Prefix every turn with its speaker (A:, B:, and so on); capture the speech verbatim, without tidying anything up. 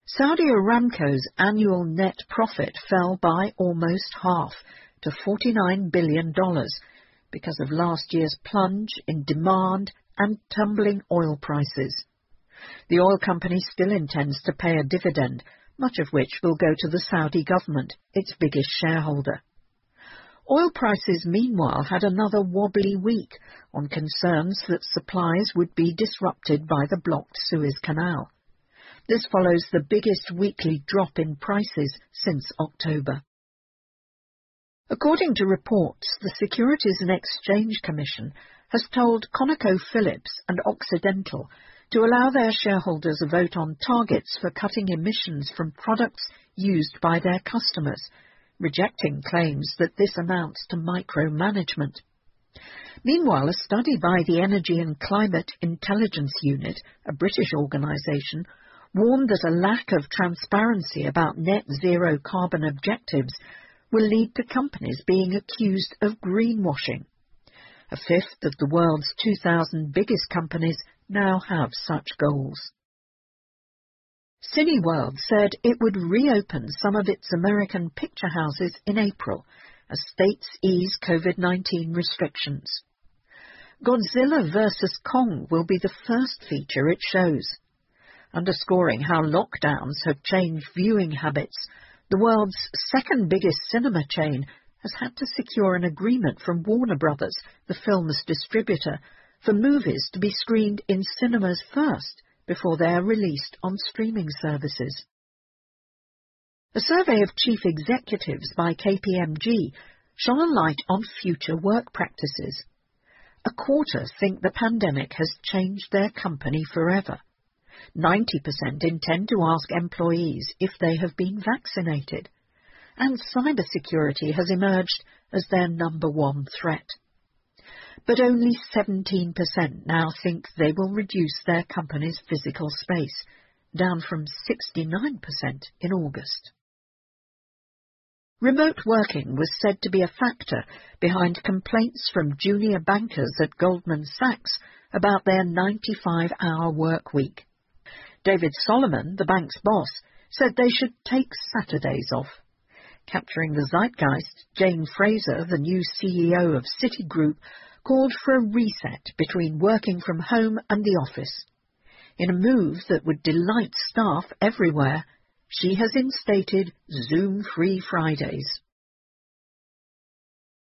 A: Saudi Aramco's annual net profit fell by almost half, to forty-nine billion dollars, because of last year's plunge in demand and tumbling oil prices. The oil company still intends to pay a dividend, much of which will go to the Saudi government, its biggest shareholder. Oil prices, meanwhile, had another wobbly week on concerns that supplies would be disrupted by the blocked Suez Canal. This follows the biggest weekly drop in prices since October. According to reports, the Securities and Exchange Commission has told ConocoPhillips and Occidental to allow their shareholders a vote on targets for cutting emissions from products used by their customers, rejecting claims that this amounts to micromanagement. Meanwhile, a study by the Energy and Climate Intelligence Unit, a British organisation, warned that a lack of transparency about net zero carbon objectives will lead to companies being accused of greenwashing. A fifth of the world's two thousand biggest companies now have such goals. Cineworld said it would reopen some of its American picture houses in April as states ease COVID nineteen restrictions. Godzilla versus Kong will be the first feature it shows. Underscoring how lockdowns have changed viewing habits, the world's second biggest cinema chain has had to secure an agreement from Warner Brothers, the film's distributor, for movies to be screened in cinemas first before they are released on streaming services. A survey of chief executives by K P M G shone a light on future work practices. A quarter think the pandemic has changed their company forever. ninety percent intend to ask employees if they have been vaccinated, and cybersecurity has emerged as their number one threat. But only seventeen percent now think they will reduce their company's physical space, down from sixty-nine percent in August. Remote working was said to be a factor behind complaints from junior bankers at Goldman Sachs about their ninety-five hour work week. David Solomon, the bank's boss, said they should take Saturdays off. Capturing the zeitgeist, Jane Fraser, the new C E O of Citigroup, called for a reset between working from home and the office. In a move that would delight staff everywhere, she has instated Zoom-free Fridays.